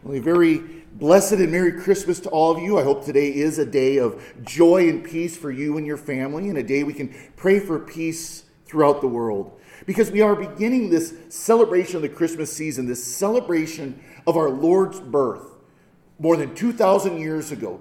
Well, a very blessed and Merry Christmas to all of you. I hope today is a day of joy and peace for you and your family, and a day we can pray for peace throughout the world. Because we are beginning this celebration of the Christmas season, this celebration of our Lord's birth, more than 2,000 years ago,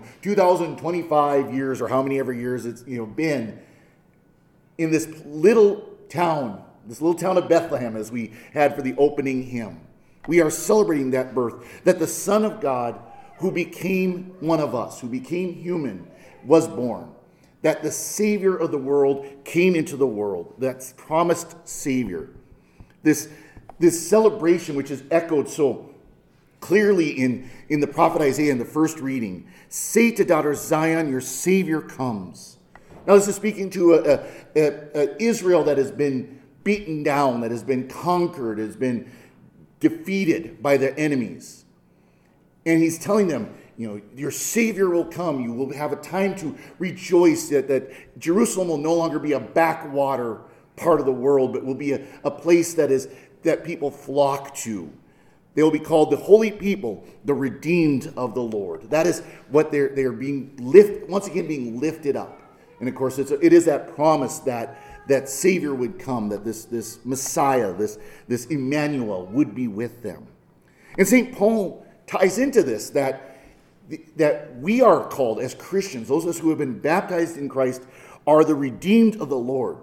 2,025 years, or how many ever years it's been, in this little town of Bethlehem, as we had for the opening hymn. We are celebrating that birth, that the Son of God, who became one of us, who became human, was born. That the Savior of the world came into the world, that promised Savior. This celebration, which is echoed so clearly in the prophet Isaiah in the first reading, "Say to daughter Zion, your Savior comes." Now this is speaking to Israel that has been beaten down, that has been conquered, has been defeated by their enemies. And he's telling them, your Savior will come. You will have a time to rejoice that Jerusalem will no longer be a backwater part of the world, but will be a place that people flock to. They will be called the holy people, the redeemed of the Lord. That is what they're being once again being lifted up. And of course, it is that promise that Savior would come, that this Messiah, this Emmanuel would be with them. And St. Paul ties into this, that we are called as Christians, those of us who have been baptized in Christ, are the redeemed of the Lord.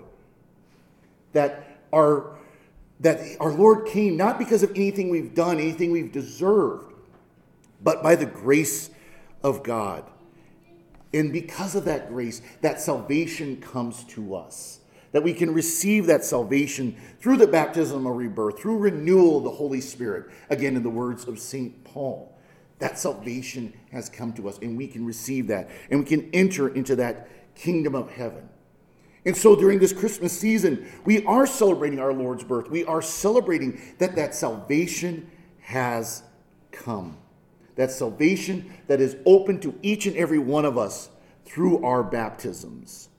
That our Lord came not because of anything we've done, anything we've deserved, but by the grace of God. And because of that grace, that salvation comes to us. That we can receive that salvation through the baptism of rebirth, through renewal of the Holy Spirit. Again, in the words of St. Paul, that salvation has come to us, and we can receive that, and we can enter into that kingdom of heaven. And so during this Christmas season, we are celebrating our Lord's birth. We are celebrating that salvation has come. That salvation that is open to each and every one of us through our baptisms.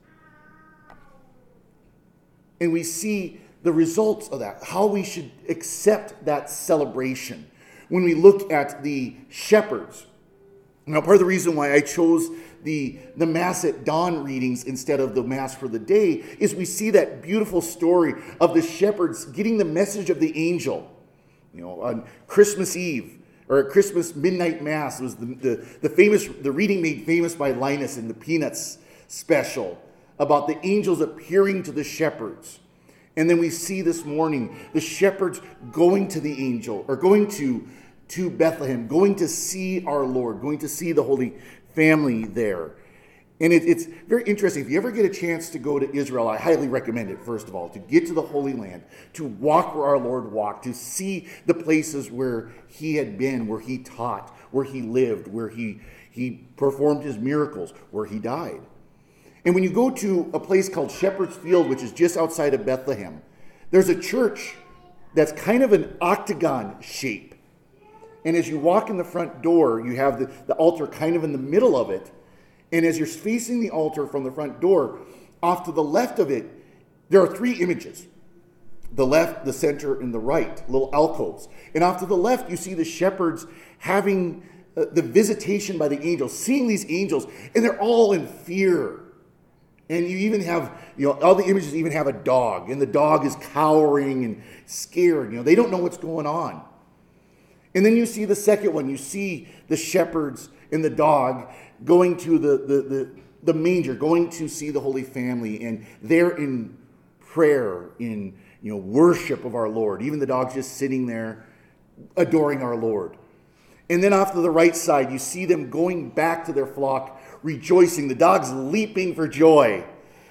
And we see the results of that, how we should accept that celebration. When we look at the shepherds. Now, part of the reason why I chose the Mass at dawn readings instead of the Mass for the day is we see that beautiful story of the shepherds getting the message of the angel. On Christmas Eve, or at Christmas midnight Mass, was the reading made famous by Linus in the Peanuts special about the angels appearing to the shepherds. And then we see this morning the shepherds going to the angel, or going to Bethlehem, going to see our Lord, going to see the Holy Family there. And it's very interesting. If you ever get a chance to go to Israel, I highly recommend it, first of all, to get to the Holy Land, to walk where our Lord walked, to see the places where he had been, where he taught, where he lived, where he performed his miracles, where he died. And when you go to a place called Shepherd's Field, which is just outside of Bethlehem, there's a church that's kind of an octagon shape. And as you walk in the front door, you have the altar kind of in the middle of it. And as you're facing the altar from the front door, off to the left of it, there are three images. The left, the center, and the right, little alcoves. And off to the left, you see the shepherds having the visitation by the angels, seeing these angels, and they're all in fear. And you even have, all the images even have a dog, and the dog is cowering and scared. They don't know what's going on. And then you see the second one. You see the shepherds and the dog going to the manger, going to see the Holy Family, and they're in prayer, in worship of our Lord. Even the dog's just sitting there adoring our Lord. And then off to the right side, you see them going back to their flock, rejoicing. The dog's leaping for joy.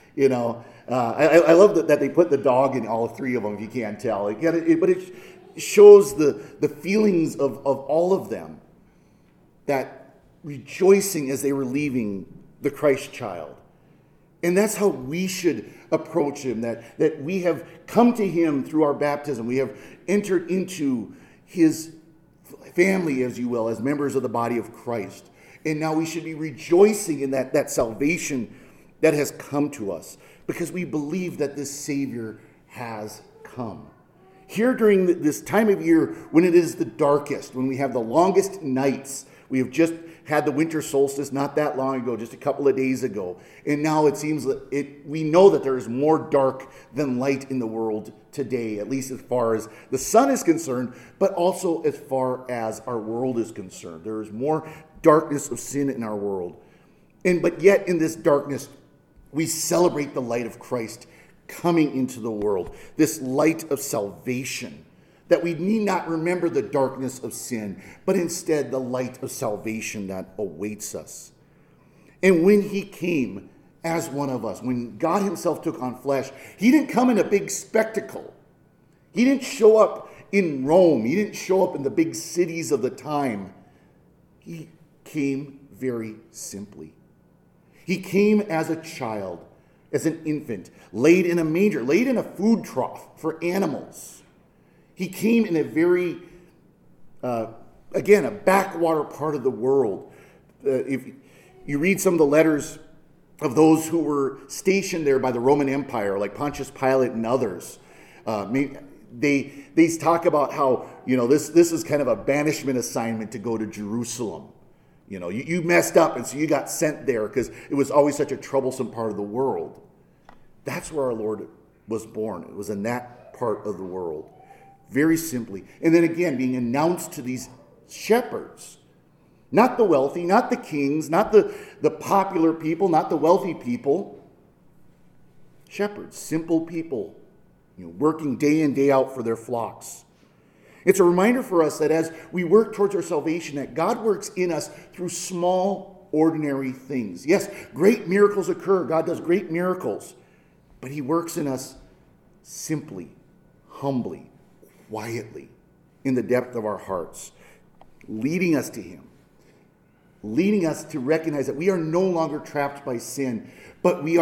I love that they put the dog in all three of them, if you can't tell. But it shows the feelings of all of them, that rejoicing as they were leaving the Christ child. And that's how we should approach him, that we have come to him through our baptism. We have entered into his family, as you will, as members of the body of Christ. And now we should be rejoicing in that salvation that has come to us, because we believe that this Savior has come. Here during this time of year when it is the darkest, when we have the longest nights, we have just had the winter solstice not that long ago, just a couple of days ago. And now it seems that we know that there is more dark than light in the world today, at least as far as the sun is concerned, but also as far as our world is concerned. There is more darkness of sin in our world. But yet in this darkness, we celebrate the light of Christ coming into the world, this light of salvation, that we need not remember the darkness of sin, but instead the light of salvation that awaits us. And when he came as one of us, when God himself took on flesh, he didn't come in a big spectacle. He didn't show up in Rome. He didn't show up in the big cities of the time. He came very simply. He came as a child, as an infant, laid in a manger, laid in a food trough for animals. He came in a very, again, a backwater part of the world. If you read some of the letters of those who were stationed there by the Roman Empire, like Pontius Pilate and others, they talk about how, this is kind of a banishment assignment to go to Jerusalem. You messed up, and so you got sent there because it was always such a troublesome part of the world. That's where our Lord was born. It was in that part of the world. Very simply. And then again, being announced to these shepherds. Not the wealthy, not the kings, not the popular people, not the wealthy people. Shepherds, simple people, working day in, day out for their flocks. It's a reminder for us that as we work towards our salvation, that God works in us through small, ordinary things. Yes, great miracles occur. God does great miracles. But he works in us simply, humbly, quietly, in the depth of our hearts, leading us to him, leading us to recognize that we are no longer trapped by sin, but we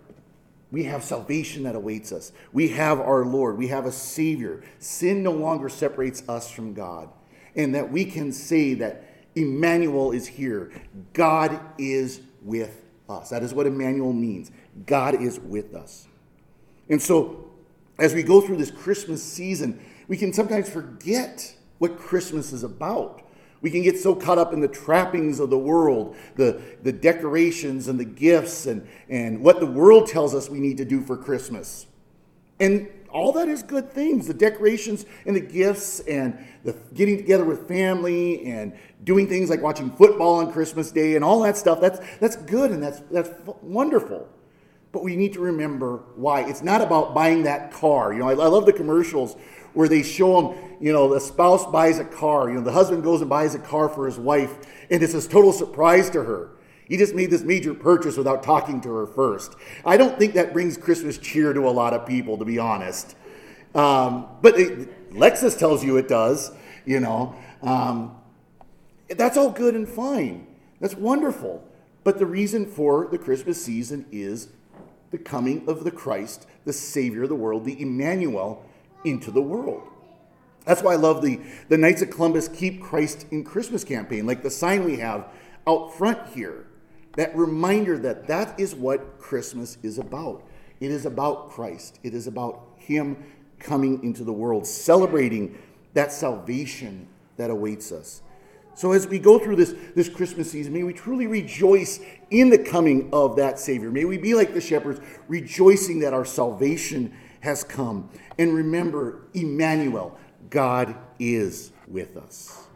have salvation that awaits us. We have our Lord. We have a Savior. Sin no longer separates us from God. And that we can say that Emmanuel is here. God is with us. That is what Emmanuel means. God is with us. And so, as we go through this Christmas season, we can sometimes forget what Christmas is about. We can get so caught up in the trappings of the world, the decorations and the gifts and what the world tells us we need to do for Christmas. And all that is good things, the decorations and the gifts and the getting together with family and doing things like watching football on Christmas Day and all that stuff. That's good and that's wonderful. But we need to remember why. It's not about buying that car. I love the commercials where they show them, the spouse buys a car. The husband goes and buys a car for his wife, and it's this total surprise to her. He just made this major purchase without talking to her first. I don't think that brings Christmas cheer to a lot of people, to be honest. But Lexus tells you it does, That's all good and fine. That's wonderful. But the reason for the Christmas season is the coming of the Christ, the Savior of the world, the Emmanuel, into the world. That's why I love the Knights of Columbus Keep Christ in Christmas campaign, like the sign we have out front here. That reminder that is what Christmas is about. It is about Christ. It is about him coming into the world, celebrating that salvation that awaits us. So as we go through this Christmas season, may we truly rejoice in the coming of that Savior. May we be like the shepherds, rejoicing that our salvation has come. And remember, Emmanuel, God is with us.